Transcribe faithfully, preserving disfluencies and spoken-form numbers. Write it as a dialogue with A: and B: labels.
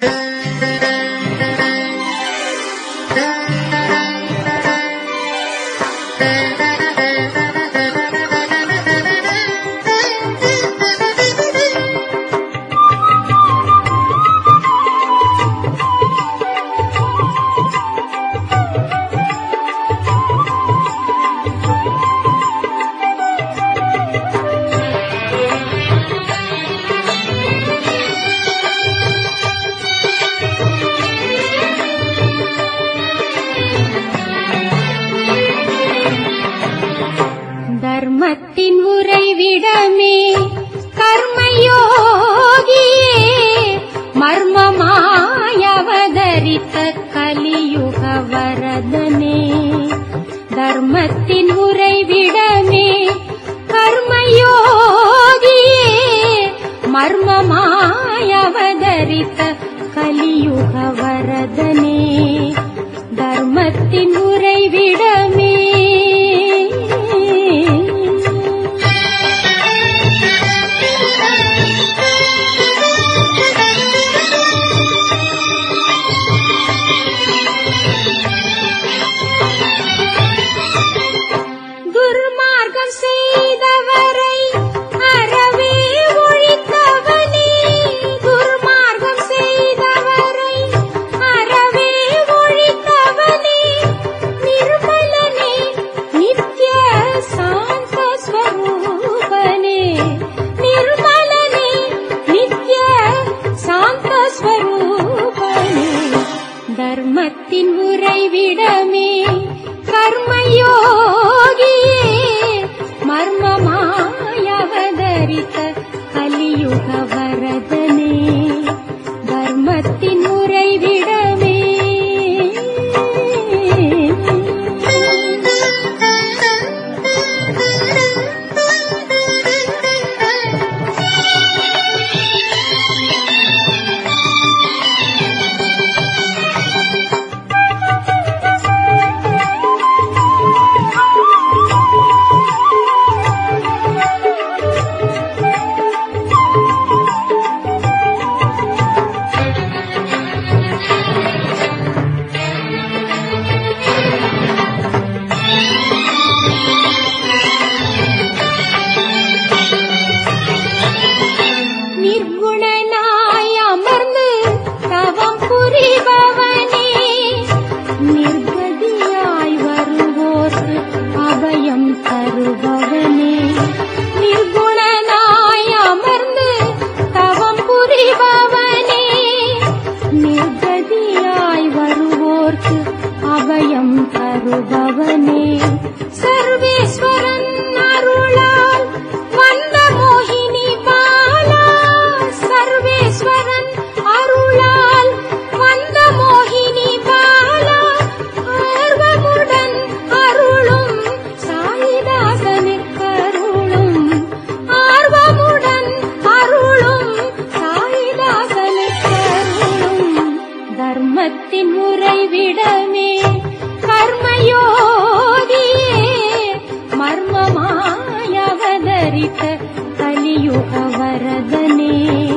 A: தர்மத்தின் உறைவிடமே கர்மயோகியே மர்மமாய் அவதரித்த கலியுக வரதனே. தர்மத்தின் உறைவிடமே கர்மயோகியே மர்மமாய் அவதரித்த கலியுக வரதனே. தர்மத்தின் உறைவிடமே துர்மார்க்கம் செய்தவரை அறவே ஒழித்தவனே. துர்மார்க்கம் செய்தவரை அறவே ஒழித்தவனே. நிர்மலனே நித்ய சாந்த ஸ்வரூபனே. நிர்மலனே நித்ய சாந்த ஸ்வரூபனே. தர்மத்தின் உறைவிடமே கர்மயோகியே மர்மமாய் அவதரித்த கலியுக வரதனே. தர்மத்தின் உறைவிடமே நிர்குணனாய் அமர்ந்து தவம் புரிபவனே. நிர்கதியாய் வருவோர்க்கு அபயம் தருபவனே. நிர்குணனாய் அமர்ந்து தவம் புரிபவனே. நிர்கதியாய் வருவோர்க்கு அபயம் தருபவனே. சர்வேஸ்வரன் அருளால் வந்த மோகினி பாலா. சர்வேஸ்வரன் அருளால் வந்த மோகினி பாலா. ஆர்வமுடன் அருளும் சாயிதாசனுக்கருளும். ஆர்வமுடன் அருளும் சாயிதாசனுக்கருளும். தர்மத்தின் உறைவிடமே கர்மயோகியே மர்மமாய் அவதரித்த கலியுக வரதனே.